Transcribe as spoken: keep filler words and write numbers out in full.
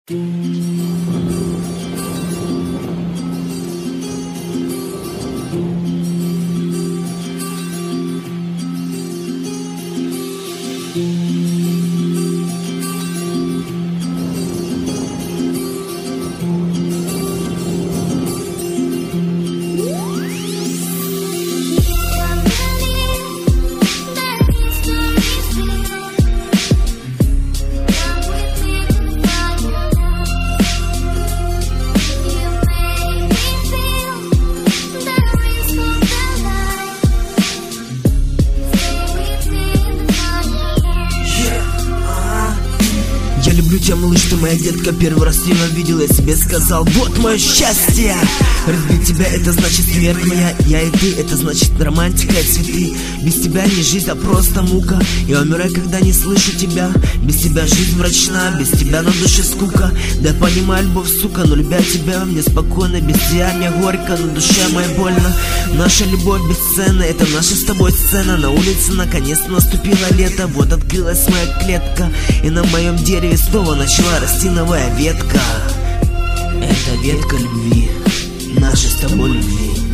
Я люблю тебя, малыш, ты моя детка. Первый раз тебя видел, я себе сказал: вот мое счастье. Разбить тебя — это значит смерть моя. Я и ты — это значит романтика и цветы. Без тебя не жизнь, а просто мука. Я умираю, когда не слышу тебя. Без тебя жизнь мрачна, без тебя на душе скука. Да я понимаю, любовь, сука, но любя тебя мне спокойно. Без тебя мне горько, на душе моей больно. Наша любовь бесценна, это наша с тобой сцена. На улице наконец-то наступило лето. Вот открылась моя клетка, и на моем дереве снова начала расти новая ветка. Это ветка любви, нашей с тобой любви.